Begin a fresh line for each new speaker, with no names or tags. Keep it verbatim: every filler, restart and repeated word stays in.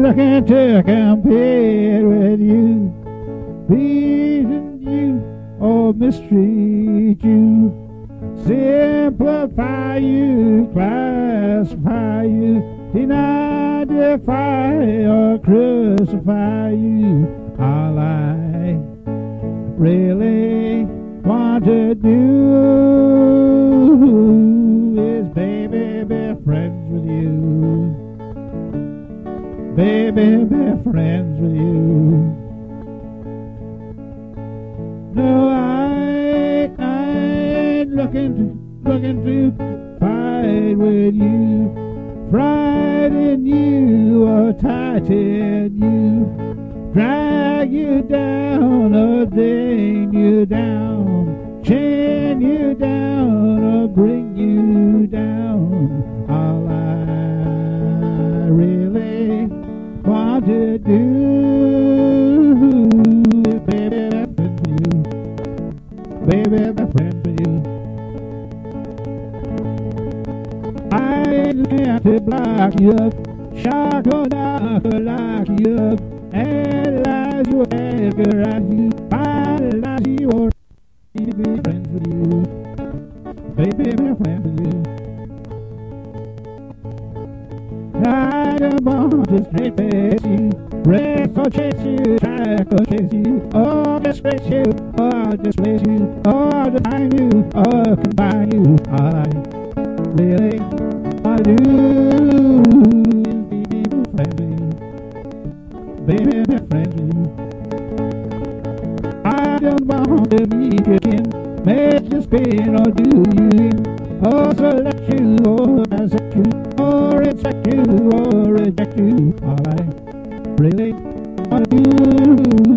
looking to compare with you. Pleasing you or mistreat you, simplify you, classify you, deny, defy, or crucify you. All I really want to do is, baby, be friends with you. Baby, be friends with you. No, I, I ain't looking to, looking to fight with you, frighten you or tighten you, drag you down or ding you down, chain you down or bring you down. All I really want to do is, baby, be friends with you. Baby, be friends with you. I ain't looking to block you up, shock or knock or lock you up, analyze you, categorize you, finalize you, or be friends with you. Baby, be friends with you. I don't want to straight face you, race or chase you, track or chase you, or disgrace you, or displace you, or define you, or combine you. All I really want to do is be, be friends with you. Baby, be friends with you. I don't want to be your kin, make you spin or do you in, or select you, or accept you, or accept you, or reject you. All I really want to do